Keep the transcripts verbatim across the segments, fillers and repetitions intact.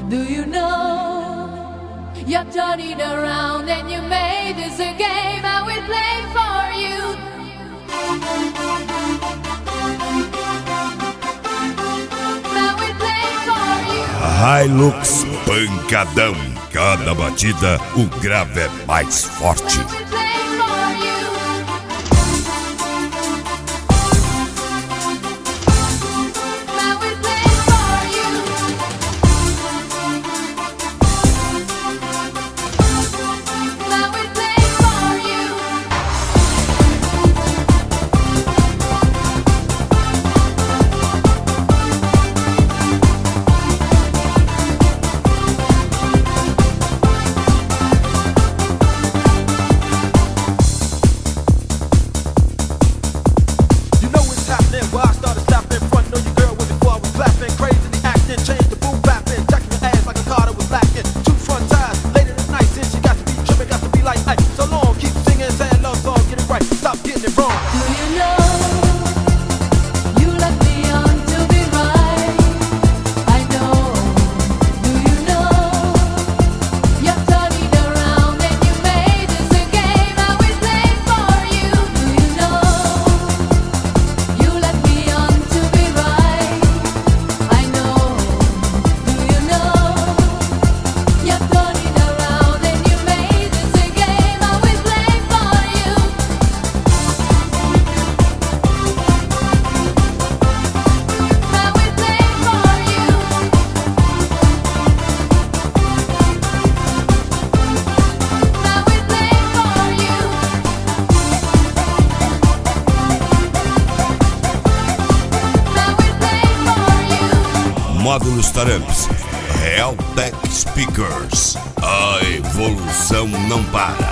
Do you know you're turning around and you made this a game I will play for you. I will play for you. Hilux pancadão. Cada batida o grave é mais forte. Módulos Taramps, Realtek Speakers. A evolução não para.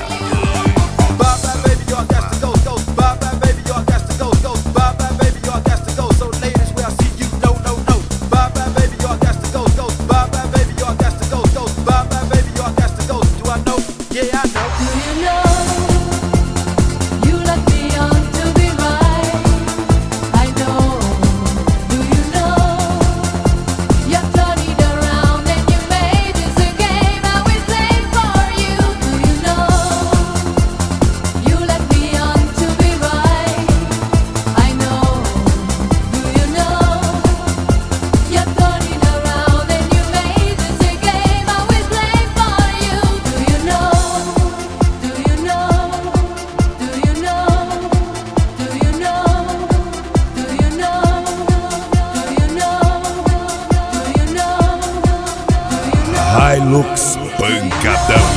Hilux pancadão.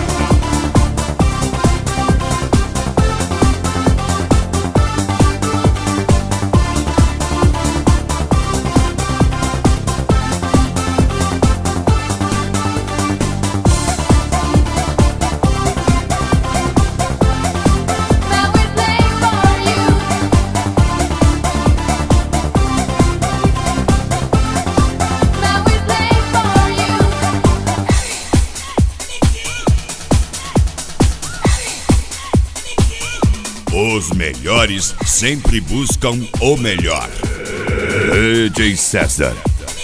Os melhores sempre buscam o melhor. D J César.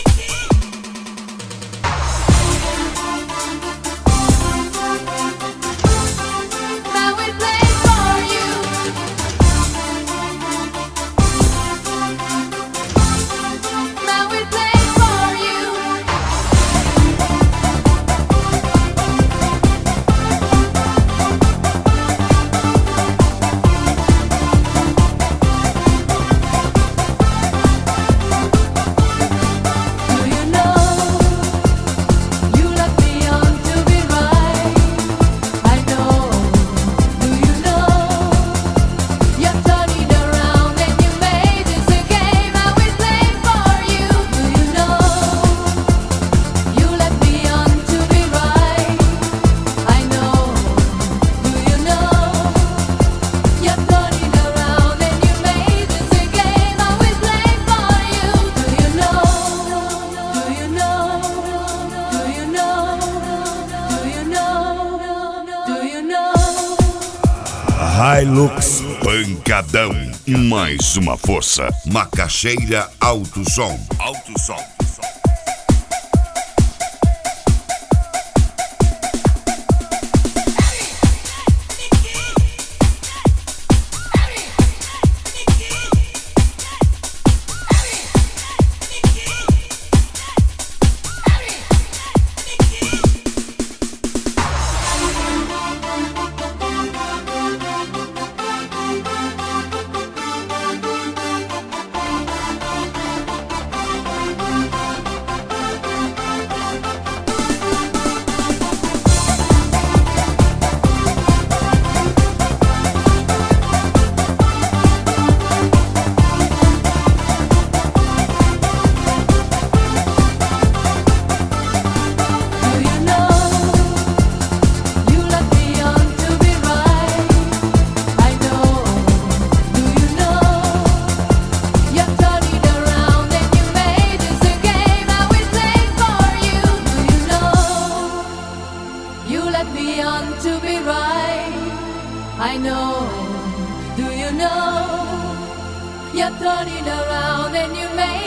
Hilux pancadão. Mais uma força. Macaxeira Alto Som. Alto Som. want to be right. I know, do you know? You're turning around and you made